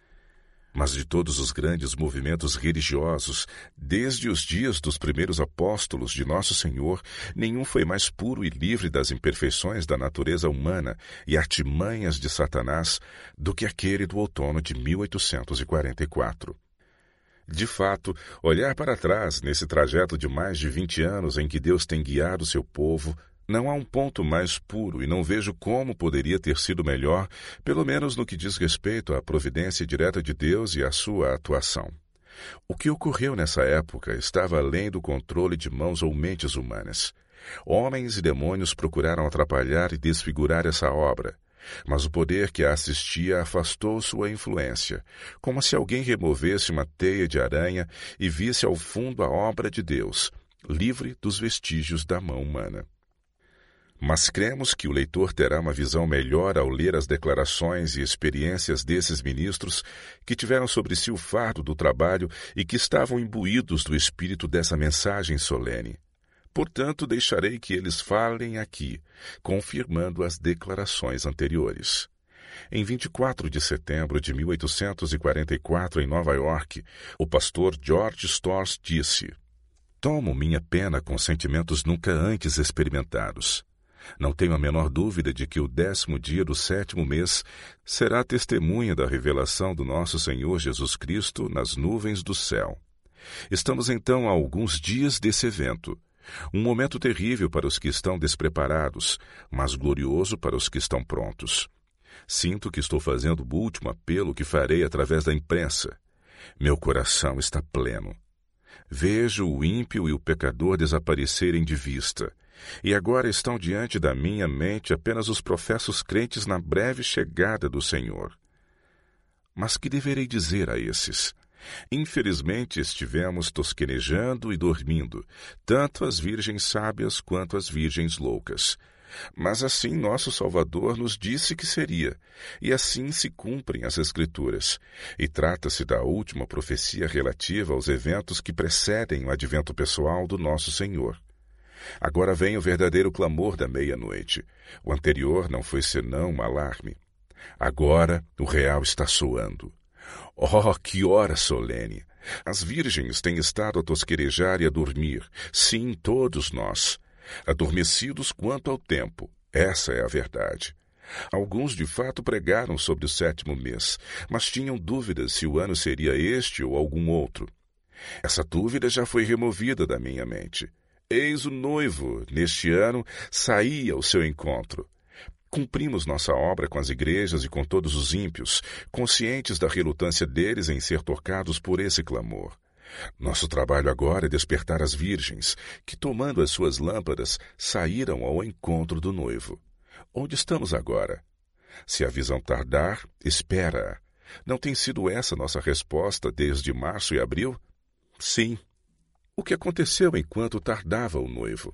Mas de todos os grandes movimentos religiosos, desde os dias dos primeiros apóstolos de Nosso Senhor, nenhum foi mais puro e livre das imperfeições da natureza humana e artimanhas de Satanás do que aquele do outono de mil oitocentos e quarenta e quatro. De fato, olhar para trás nesse trajeto de mais de vinte anos em que Deus tem guiado seu povo, não há um ponto mais puro e não vejo como poderia ter sido melhor, pelo menos no que diz respeito à providência direta de Deus e à sua atuação. O que ocorreu nessa época estava além do controle de mãos ou mentes humanas. Homens e demônios procuraram atrapalhar e desfigurar essa obra, mas o poder que a assistia afastou sua influência, como se alguém removesse uma teia de aranha e visse ao fundo a obra de Deus, livre dos vestígios da mão humana. Mas cremos que o leitor terá uma visão melhor ao ler as declarações e experiências desses ministros que tiveram sobre si o fardo do trabalho e que estavam imbuídos do espírito dessa mensagem solene. Portanto, deixarei que eles falem aqui, confirmando as declarações anteriores. Em vinte e quatro de setembro de mil oitocentos e quarenta e quatro, em Nova York, o pastor George Storrs disse: "Tomo minha pena com sentimentos nunca antes experimentados. Não tenho a menor dúvida de que o décimo dia do sétimo mês será testemunha da revelação do nosso Senhor Jesus Cristo nas nuvens do céu. Estamos então a alguns dias desse evento, um momento terrível para os que estão despreparados, mas glorioso para os que estão prontos. Sinto que estou fazendo o último apelo que farei através da imprensa. Meu coração está pleno. Vejo o ímpio e o pecador desaparecerem de vista, e agora estão diante da minha mente apenas os professos crentes na breve chegada do Senhor. Mas que deverei dizer a esses? Infelizmente estivemos tosquenejando e dormindo, tanto as virgens sábias quanto as virgens loucas. Mas assim nosso Salvador nos disse que seria, e assim se cumprem as Escrituras, e trata-se da última profecia relativa aos eventos que precedem o advento pessoal do nosso Senhor. Agora vem o verdadeiro clamor da meia-noite. O anterior não foi senão um alarme. Agora o real está soando. Oh, que hora solene! As virgens têm estado a tosquerejar e a dormir, sim, todos nós. Adormecidos quanto ao tempo, essa é a verdade. Alguns de fato pregaram sobre o sétimo mês, mas tinham dúvidas se o ano seria este ou algum outro. Essa dúvida já foi removida da minha mente. Eis o noivo, neste ano, saía ao seu encontro. Cumprimos nossa obra com as igrejas e com todos os ímpios, conscientes da relutância deles em ser tocados por esse clamor. Nosso trabalho agora é despertar as virgens, que, tomando as suas lâmpadas, saíram ao encontro do noivo. Onde estamos agora? Se a visão tardar, espera. Não tem sido essa nossa resposta desde março e abril? Sim. O que aconteceu enquanto tardava o noivo?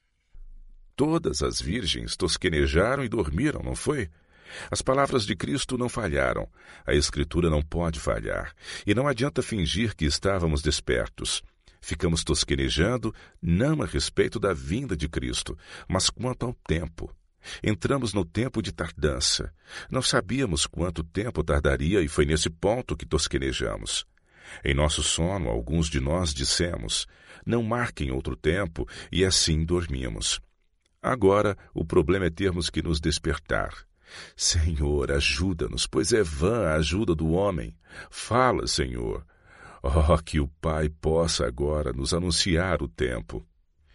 Todas as virgens tosquenejaram e dormiram, não foi? As palavras de Cristo não falharam, a Escritura não pode falhar, e não adianta fingir que estávamos despertos. Ficamos tosquenejando, não a respeito da vinda de Cristo, mas quanto ao tempo. Entramos no tempo de tardança. Não sabíamos quanto tempo tardaria e foi nesse ponto que tosquenejamos. Em nosso sono, alguns de nós dissemos, não marquem outro tempo, e assim dormimos. Agora, o problema é termos que nos despertar. Senhor, ajuda-nos, pois é vã a ajuda do homem. Fala, Senhor. Oh, que o Pai possa agora nos anunciar o tempo.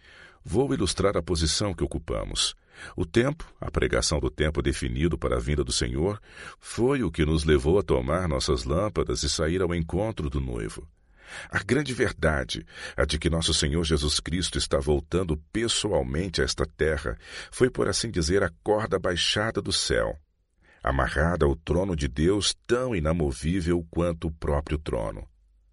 Vou ilustrar a posição que ocupamos. O tempo, a pregação do tempo definido para a vinda do Senhor, foi o que nos levou a tomar nossas lâmpadas e sair ao encontro do noivo. A grande verdade, a de que nosso Senhor Jesus Cristo está voltando pessoalmente a esta terra, foi, por assim dizer, a corda baixada do céu, amarrada ao trono de Deus tão inamovível quanto o próprio trono.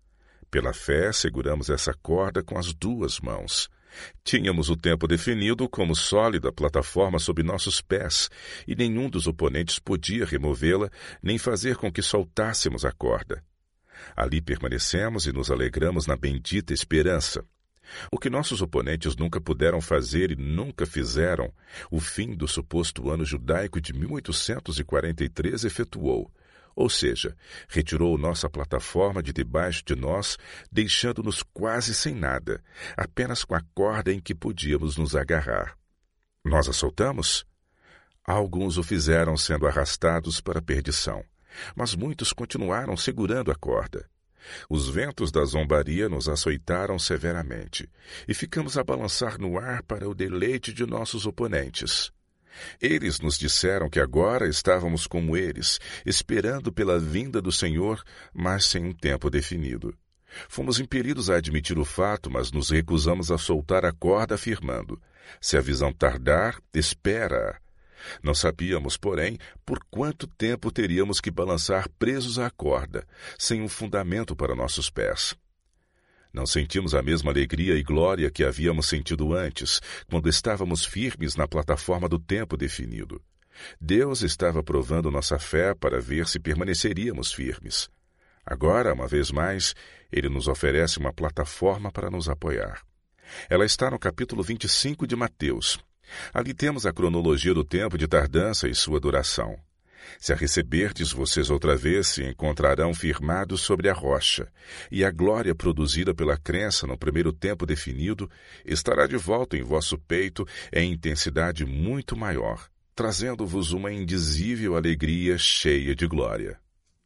Pela fé, seguramos essa corda com as duas mãos. Tínhamos o tempo definido como sólida plataforma sob nossos pés, e nenhum dos oponentes podia removê-la, nem fazer com que soltássemos a corda. Ali permanecemos e nos alegramos na bendita esperança. O que nossos oponentes nunca puderam fazer e nunca fizeram, o fim do suposto ano judaico de mil oitocentos e quarenta e três efetuou, ou seja, retirou nossa plataforma de debaixo de nós, deixando-nos quase sem nada, apenas com a corda em que podíamos nos agarrar. Nós a soltamos? Alguns o fizeram sendo arrastados para a perdição, mas muitos continuaram segurando a corda. Os ventos da zombaria nos açoitaram severamente, e ficamos a balançar no ar para o deleite de nossos oponentes. Eles nos disseram que agora estávamos como eles, esperando pela vinda do Senhor, mas sem um tempo definido. Fomos impelidos a admitir o fato, mas nos recusamos a soltar a corda, afirmando, se a visão tardar, espera. Não sabíamos, porém, por quanto tempo teríamos que balançar presos à corda, sem um fundamento para nossos pés. Não sentimos a mesma alegria e glória que havíamos sentido antes, quando estávamos firmes na plataforma do tempo definido. Deus estava provando nossa fé para ver se permaneceríamos firmes. Agora, uma vez mais, Ele nos oferece uma plataforma para nos apoiar. Ela está no capítulo vinte e cinco de Mateus. Ali temos a cronologia do tempo de tardança e sua duração. Se a receberdes, vocês outra vez se encontrarão firmados sobre a rocha, e a glória produzida pela crença no primeiro tempo definido estará de volta em vosso peito em intensidade muito maior, trazendo-vos uma indizível alegria cheia de glória.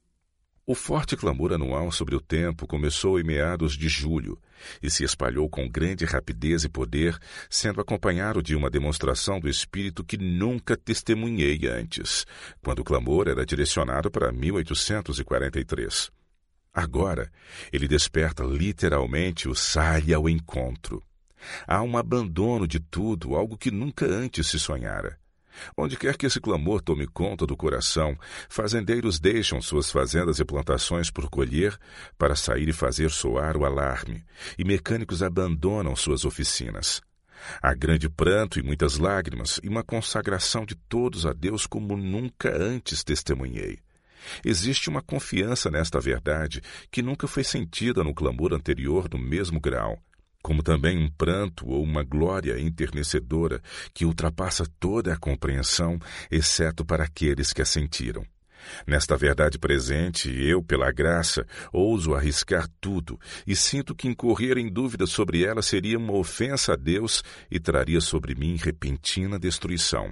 O forte clamor anual sobre o tempo começou em meados de julho e se espalhou com grande rapidez e poder, sendo acompanhado de uma demonstração do Espírito que nunca testemunhei antes, quando o clamor era direcionado para mil oitocentos e quarenta e três. Agora, ele desperta literalmente o sai ao encontro. Há um abandono de tudo, algo que nunca antes se sonhara. Onde quer que esse clamor tome conta do coração, fazendeiros deixam suas fazendas e plantações por colher para sair e fazer soar o alarme, e mecânicos abandonam suas oficinas. Há grande pranto e muitas lágrimas, e uma consagração de todos a Deus como nunca antes testemunhei. Existe uma confiança nesta verdade que nunca foi sentida no clamor anterior no mesmo grau, como também um pranto ou uma glória enternecedora que ultrapassa toda a compreensão, exceto para aqueles que a sentiram. Nesta verdade presente, eu, pela graça, ouso arriscar tudo e sinto que incorrer em dúvida sobre ela seria uma ofensa a Deus e traria sobre mim repentina destruição.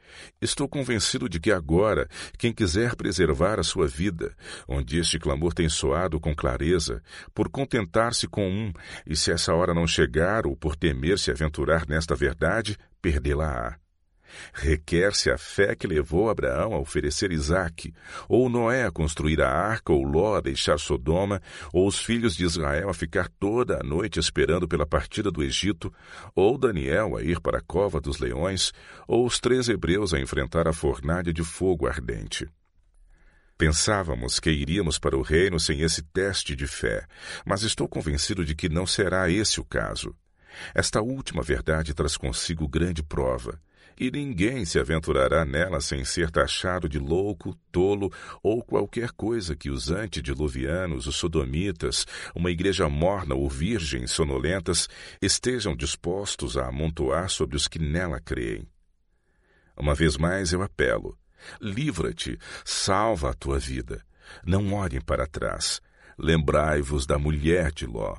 Estou convencido de que agora, quem quiser preservar a sua vida, onde este clamor tem soado com clareza, por contentar-se com um, e se essa hora não chegar ou por temer se aventurar nesta verdade, perdê-la-á. Requer-se a fé que levou Abraão a oferecer Isaque, ou Noé a construir a arca, ou Ló a deixar Sodoma, ou os filhos de Israel a ficar toda a noite esperando pela partida do Egito, ou Daniel a ir para a cova dos leões, ou os três hebreus a enfrentar a fornalha de fogo ardente. Pensávamos que iríamos para o reino sem esse teste de fé, mas estou convencido de que não será esse o caso. Esta última verdade traz consigo grande prova, e ninguém se aventurará nela sem ser taxado de louco, tolo ou qualquer coisa que os antediluvianos, os sodomitas, uma igreja morna ou virgens sonolentas estejam dispostos a amontoar sobre os que nela creem. Uma vez mais eu apelo, livra-te, salva a tua vida. Não olhem para trás. Lembrai-vos da mulher de Ló.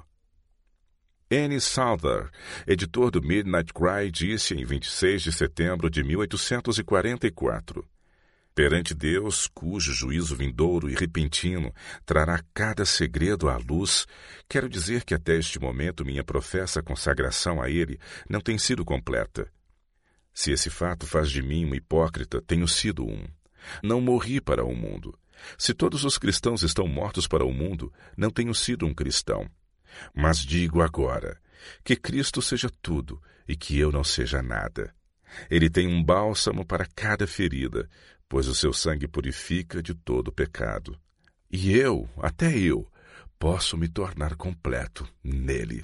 N. Souther, editor do Midnight Cry, disse em vinte e seis de setembro de mil oitocentos e quarenta e quatro, perante Deus, cujo juízo vindouro e repentino trará cada segredo à luz, quero dizer que até este momento minha professa consagração a Ele não tem sido completa. Se esse fato faz de mim um hipócrita, tenho sido um. Não morri para o mundo. Se todos os cristãos estão mortos para o mundo, não tenho sido um cristão. Mas digo agora, que Cristo seja tudo e que eu não seja nada. Ele tem um bálsamo para cada ferida, pois o seu sangue purifica de todo pecado. E eu, até eu, posso me tornar completo nele.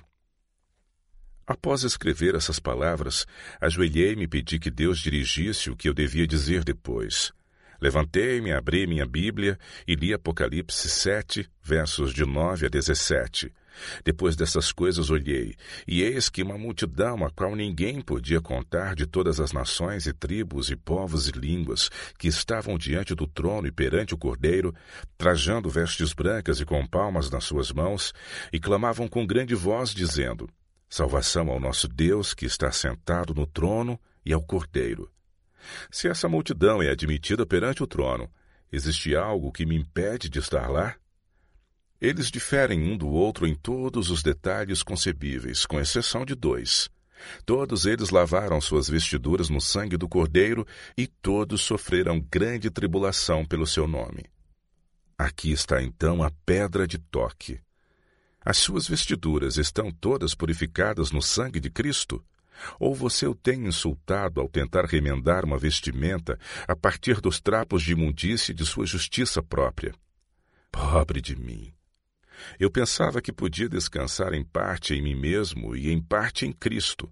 Após escrever essas palavras, ajoelhei-me e pedi que Deus dirigisse o que eu devia dizer depois. Levantei-me, abri minha Bíblia e li Apocalipse sete, versos de nove a dezessete. Depois dessas coisas olhei, e eis que uma multidão a qual ninguém podia contar de todas as nações e tribos e povos e línguas que estavam diante do trono e perante o Cordeiro, trajando vestes brancas e com palmas nas suas mãos, e clamavam com grande voz, dizendo: Salvação ao nosso Deus que está sentado no trono e ao Cordeiro. Se essa multidão é admitida perante o trono, existe algo que me impede de estar lá? Eles diferem um do outro em todos os detalhes concebíveis, com exceção de dois. Todos eles lavaram suas vestiduras no sangue do Cordeiro e todos sofreram grande tribulação pelo seu nome. Aqui está então a pedra de toque. As suas vestiduras estão todas purificadas no sangue de Cristo? Ou você o tem insultado ao tentar remendar uma vestimenta a partir dos trapos de imundície de sua justiça própria? Pobre de mim! Eu pensava que podia descansar em parte em mim mesmo e em parte em Cristo.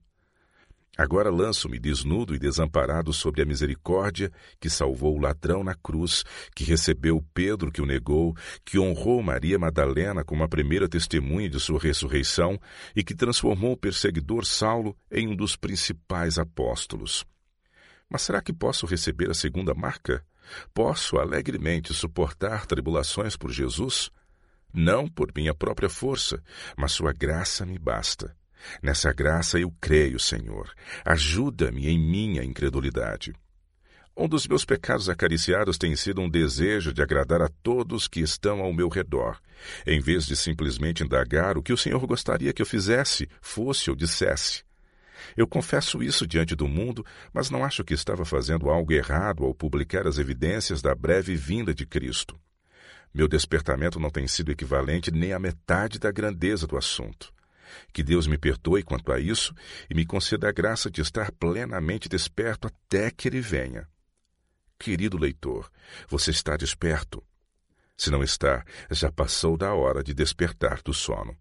Agora lanço-me desnudo e desamparado sobre a misericórdia que salvou o ladrão na cruz, que recebeu Pedro que o negou, que honrou Maria Madalena como a primeira testemunha de sua ressurreição e que transformou o perseguidor Saulo em um dos principais apóstolos. Mas será que posso receber a segunda marca? Posso alegremente suportar tribulações por Jesus? Não por minha própria força, mas sua graça me basta. Nessa graça eu creio, Senhor. Ajuda-me em minha incredulidade. Um dos meus pecados acariciados tem sido um desejo de agradar a todos que estão ao meu redor, em vez de simplesmente indagar o que o Senhor gostaria que eu fizesse, fosse ou dissesse. Eu confesso isso diante do mundo, mas não acho que estava fazendo algo errado ao publicar as evidências da breve vinda de Cristo. Meu despertamento não tem sido equivalente nem à metade da grandeza do assunto. Que Deus me perdoe quanto a isso e me conceda a graça de estar plenamente desperto até que Ele venha. Querido leitor, você está desperto? Se não está, já passou da hora de despertar do sono.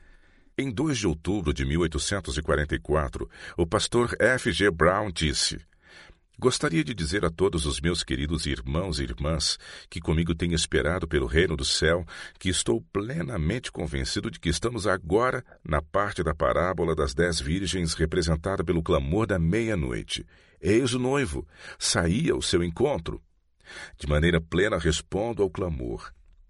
Em dois de outubro de mil oitocentos e quarenta e quatro, o pastor F G Brown disse: Gostaria de dizer a todos os meus queridos irmãos e irmãs que comigo têm esperado pelo reino do céu, que estou plenamente convencido de que estamos agora na parte da parábola das dez virgens representada pelo clamor da meia-noite. Eis o noivo, saí ao seu encontro. De maneira plena respondo ao clamor.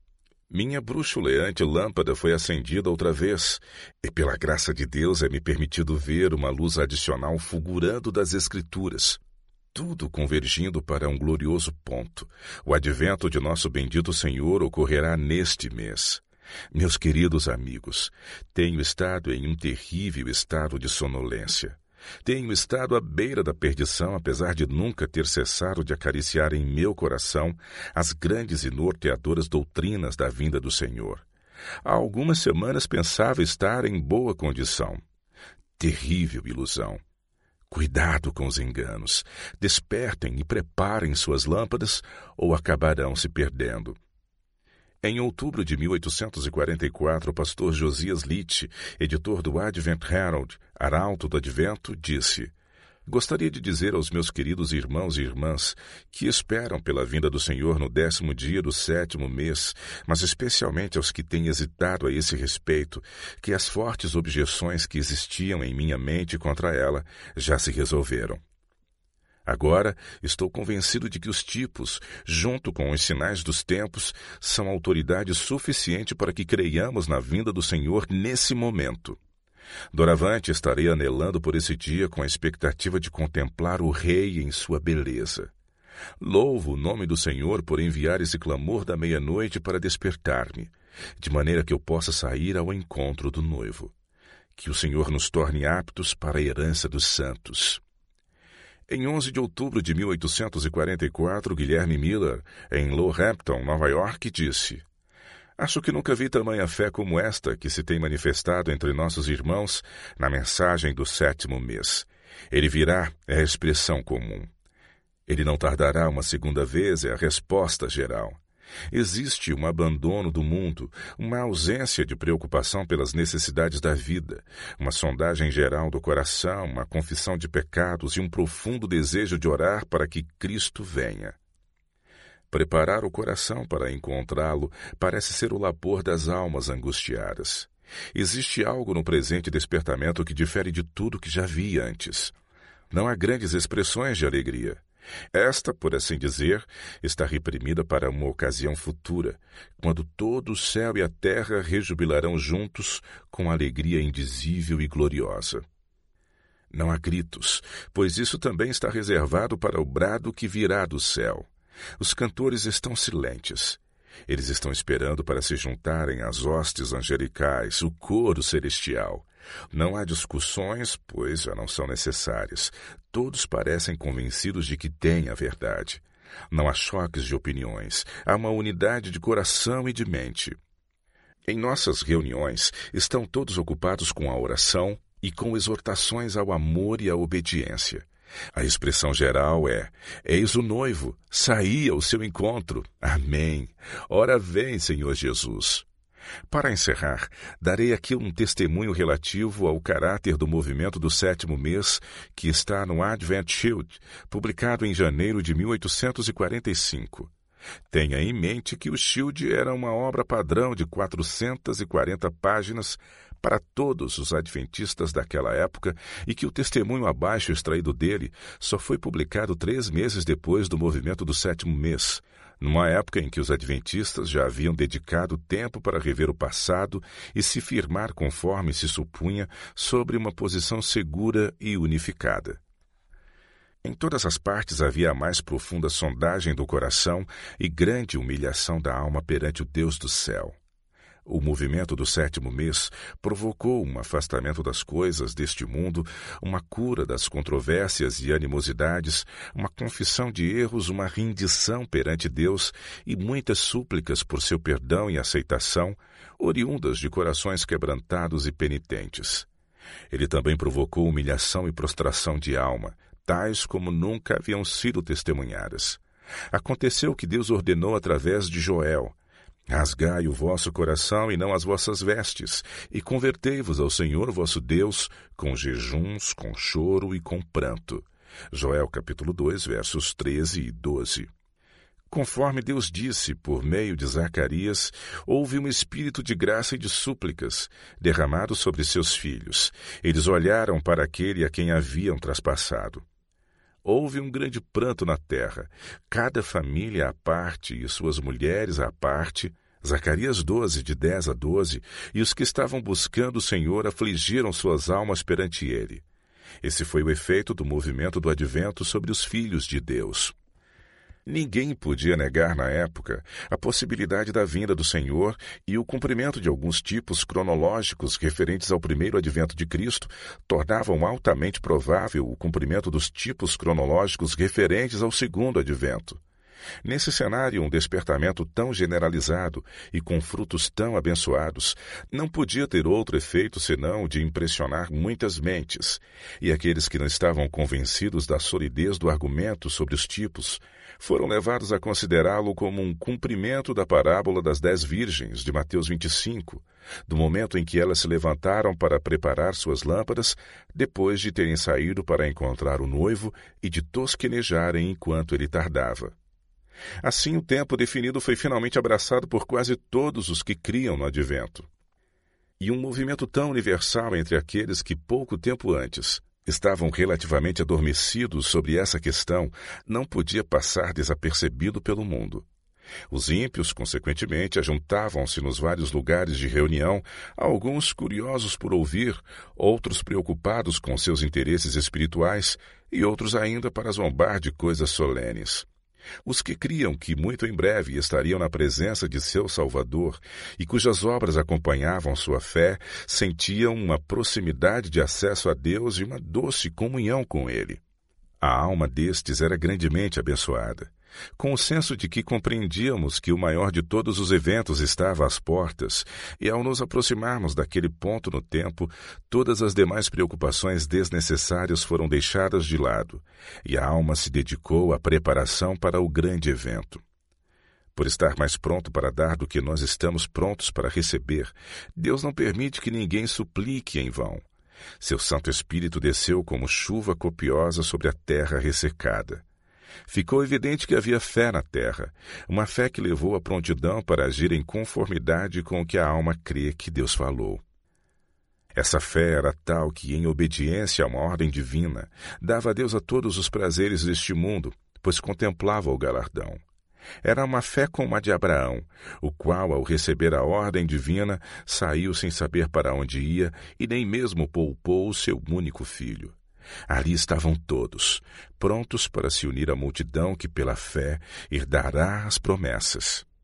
Minha bruxuleante lâmpada foi acendida outra vez, e pela graça de Deus é-me permitido ver uma luz adicional fulgurando das Escrituras. tudo convergindo para um glorioso ponto. O advento de nosso bendito Senhor ocorrerá neste mês. Meus queridos amigos, tenho estado em um terrível estado de sonolência. Tenho estado à beira da perdição, apesar de nunca ter cessado de acariciar em meu coração as grandes e norteadoras doutrinas da vinda do Senhor. Há algumas semanas pensava estar em boa condição. Terrível ilusão. Cuidado com os enganos. Despertem e preparem suas lâmpadas ou acabarão se perdendo. Em outubro de mil oitocentos e quarenta e quatro, o pastor Josias Litch, editor do Advent Herald, Arauto do Advento, disse: Gostaria de dizer aos meus queridos irmãos e irmãs que esperam pela vinda do Senhor no décimo dia do sétimo mês, mas especialmente aos que têm hesitado a esse respeito, que as fortes objeções que existiam em minha mente contra ela já se resolveram. Agora, estou convencido de que os tipos, junto com os sinais dos tempos, são autoridade suficiente para que creiamos na vinda do Senhor nesse momento. Doravante estarei anelando por esse dia com a expectativa de contemplar o Rei em sua beleza. Louvo o nome do Senhor por enviar esse clamor da meia-noite para despertar-me, de maneira que eu possa sair ao encontro do noivo. Que o Senhor nos torne aptos para a herança dos santos. Em onze de outubro de mil oitocentos e quarenta e quatro, Guilherme Miller, em Lowhampton, Nova York, disse: Acho que nunca vi tamanha fé como esta que se tem manifestado entre nossos irmãos na mensagem do sétimo mês. Ele virá é a expressão comum. Ele não tardará uma segunda vez é a resposta geral. Existe um abandono do mundo, uma ausência de preocupação pelas necessidades da vida, uma sondagem geral do coração, uma confissão de pecados e um profundo desejo de orar para que Cristo venha. Preparar o coração para encontrá-lo parece ser o labor das almas angustiadas. Existe algo no presente despertamento que difere de tudo que já vi antes. Não há grandes expressões de alegria. Esta, por assim dizer, está reprimida para uma ocasião futura, quando todo o céu e a terra rejubilarão juntos com alegria indizível e gloriosa. Não há gritos, pois isso também está reservado para o brado que virá do céu. Os cantores estão silentes. Eles estão esperando para se juntarem às hostes angelicais, o coro celestial. Não há discussões, pois já não são necessárias. Todos parecem convencidos de que têm a verdade. Não há choques de opiniões. Há uma unidade de coração e de mente. Em nossas reuniões, estão todos ocupados com a oração e com exortações ao amor e à obediência. A expressão geral é: eis o noivo, saí ao seu encontro. Amém. Ora vem, Senhor Jesus. Para encerrar, darei aqui um testemunho relativo ao caráter do movimento do sétimo mês que está no Advent Shield, publicado em janeiro de mil oitocentos e quarenta e cinco. Tenha em mente que o Shield era uma obra padrão de quatrocentas e quarenta páginas para todos os adventistas daquela época e que o testemunho abaixo extraído dele só foi publicado três meses depois do movimento do sétimo mês, numa época em que os adventistas já haviam dedicado tempo para rever o passado e se firmar conforme se supunha sobre uma posição segura e unificada. Em todas as partes havia a mais profunda sondagem do coração e grande humilhação da alma perante o Deus do céu. O movimento do sétimo mês provocou um afastamento das coisas deste mundo, uma cura das controvérsias e animosidades, uma confissão de erros, uma rendição perante Deus e muitas súplicas por seu perdão e aceitação, oriundas de corações quebrantados e penitentes. Ele também provocou humilhação e prostração de alma, tais como nunca haviam sido testemunhadas. Aconteceu que Deus ordenou através de Joel: rasgai o vosso coração e não as vossas vestes, e convertei-vos ao Senhor vosso Deus com jejuns, com choro e com pranto. Joel capítulo dois, versos treze e doze. Conforme Deus disse por meio de Zacarias, houve um espírito de graça e de súplicas derramado sobre seus filhos. Eles olharam para aquele a quem haviam traspassado. Houve um grande pranto na terra, cada família à parte e suas mulheres à parte. Zacarias doze, de dez a doze, e os que estavam buscando o Senhor afligiram suas almas perante ele. Esse foi o efeito do movimento do Advento sobre os filhos de Deus. Ninguém podia negar na época a possibilidade da vinda do Senhor, e o cumprimento de alguns tipos cronológicos referentes ao primeiro advento de Cristo tornavam altamente provável o cumprimento dos tipos cronológicos referentes ao segundo advento. Nesse cenário, um despertamento tão generalizado e com frutos tão abençoados não podia ter outro efeito senão de impressionar muitas mentes, e aqueles que não estavam convencidos da solidez do argumento sobre os tipos foram levados a considerá-lo como um cumprimento da parábola das dez virgens de Mateus vinte e cinco, do momento em que elas se levantaram para preparar suas lâmpadas, depois de terem saído para encontrar o noivo e de tosquenejarem enquanto ele tardava. Assim, o tempo definido foi finalmente abraçado por quase todos os que criam no advento. E um movimento tão universal entre aqueles que pouco tempo antes estavam relativamente adormecidos sobre essa questão não podia passar desapercebido pelo mundo. Os ímpios, consequentemente, ajuntavam-se nos vários lugares de reunião, alguns curiosos por ouvir, outros preocupados com seus interesses espirituais e outros ainda para zombar de coisas solenes. Os que criam que muito em breve estariam na presença de seu Salvador e cujas obras acompanhavam sua fé, sentiam uma proximidade de acesso a Deus e uma doce comunhão com Ele. A alma destes era grandemente abençoada, com o senso de que compreendíamos que o maior de todos os eventos estava às portas, e ao nos aproximarmos daquele ponto no tempo, todas as demais preocupações desnecessárias foram deixadas de lado, e a alma se dedicou à preparação para o grande evento. Por estar mais pronto para dar do que nós estamos prontos para receber, Deus não permite que ninguém suplique em vão. Seu Santo Espírito desceu como chuva copiosa sobre a terra ressecada. Ficou evidente que havia fé na terra, uma fé que levou à prontidão para agir em conformidade com o que a alma crê que Deus falou. Essa fé era tal que, em obediência a uma ordem divina, dava a Deus a todos os prazeres deste mundo, pois contemplava o galardão. Era uma fé como a de Abraão, o qual, ao receber a ordem divina, saiu sem saber para onde ia e nem mesmo poupou o seu único filho. Ali estavam todos, prontos para se unir à multidão que, pela fé, herdará as promessas.